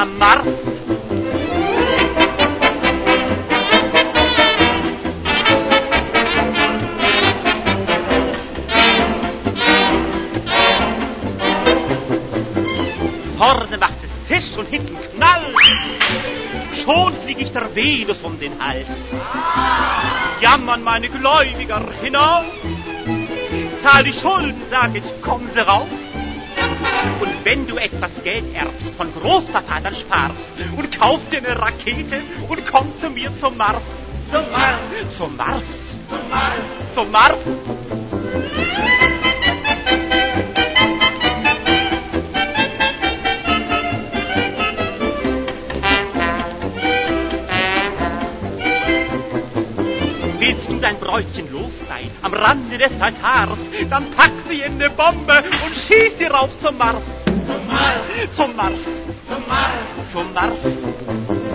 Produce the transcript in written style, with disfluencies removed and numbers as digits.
am Mars. Vorne macht es Zisch und hinten Knall. Schon flieg ich der Venus um den Hals. Jammern meine Gläubiger hinauf. Zahl die Schulden, sag ich, kommen sie rauf. Und wenn du etwas Geld erbst von Großpapa, dann sparst und kauf dir eine Rakete und komm zu mir zum Mars. Zum Mars. Zum Mars. Zum Mars. Zum Mars. Willst du dein Bräutchen los sein, am Rande des Altars, dann pack sie in ne Bombe und schieß sie rauf zum Mars. Zum Mars. Zum Mars. Zum Mars. Zum Mars.